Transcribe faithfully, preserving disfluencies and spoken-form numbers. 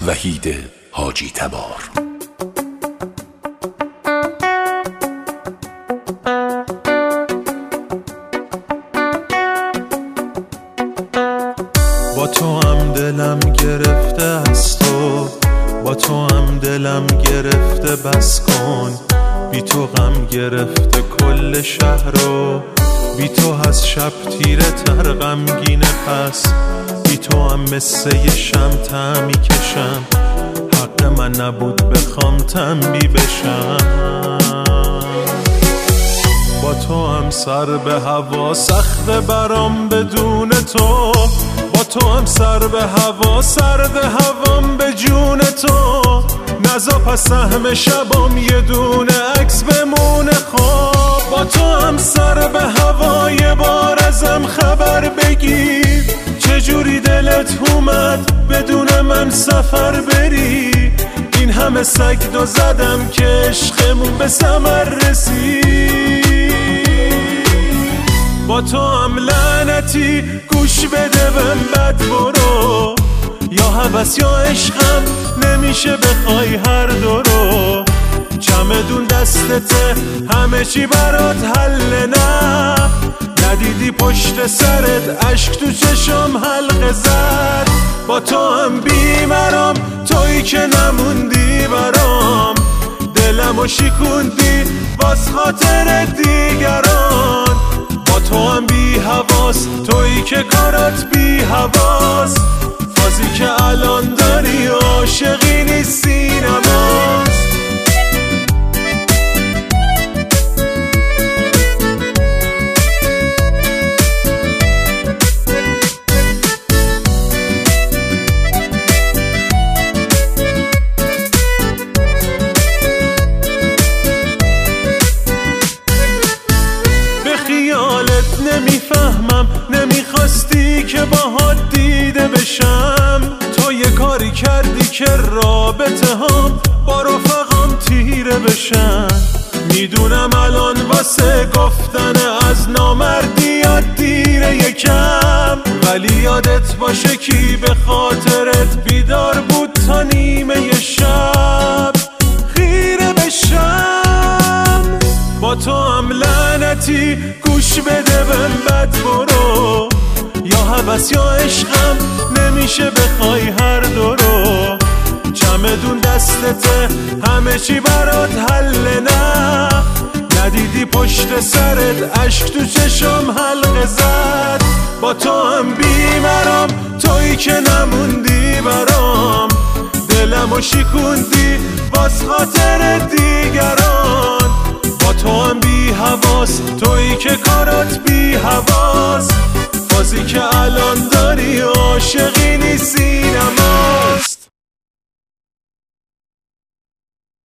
وحید حاجی تبار. با تو هم دلم گرفته از تو، با تو هم دلم گرفته بس کن. بی تو غم گرفته کل شهر رو، بی تو از شب تیره تر غمگینه. پس بی تو هم مثل یه شمع میکشم، حق من نبود بخوام تنبی بشم. با تو هم سر به هوا سخته برام بدون تو، با تو هم سر به هوا سرد هوام به جون تو. نزا پس سهم شبام یه دونه عکس بمونه خواب. با تو هم سر به هوا یه بار ازم خبر بگیر، چجوری دلت اومد بدون من سفر بری. این همه سگ دو زدم که عشقمون به ثمر رسید. با تو هم لعنتی گوش بده بهم بد برو، یا هوس یا عشقم نمیشه بخوای هر دو رو. چمدون دستته همه چی برات حل، نه ندیدی پشت سرت اشک تو چشم حلقه زد. با تو هم بیمرام تویی که نموندی برام، دلمو شکوندی واس خاطر دیگران. با تو هم بی حواس تویی که کارات بی حواس، فازی که الان داری عاشقی نیستی نماز. نمیفهمم نمیخواستی که باهات دیده بشم. تو یه کاری کردی که رابطه هم با رفقام تیره بشن. میدونم الان واسه گفتن از نامردی یاد دیره یکم، ولی یادت باشه کی به خاطرت بیدار بود تا نیمه شب خیره بشم. با تو هم لعنتی گوش بده بهم بد برو، یا هوس یا عشقم نمیشه بخوای هر دو رو. چمدون دستته همه چی برات حل، نه ندیدی پشت سرت اشک تو چشم حلقه زد. با تو هم بیمرام تویی که نموندی برام، دلمو شکوندی واس خاطر دیگران. با تو هم بی حواس تویی که کارات بی حواس، فازی که الان داری عاشقی نیستی.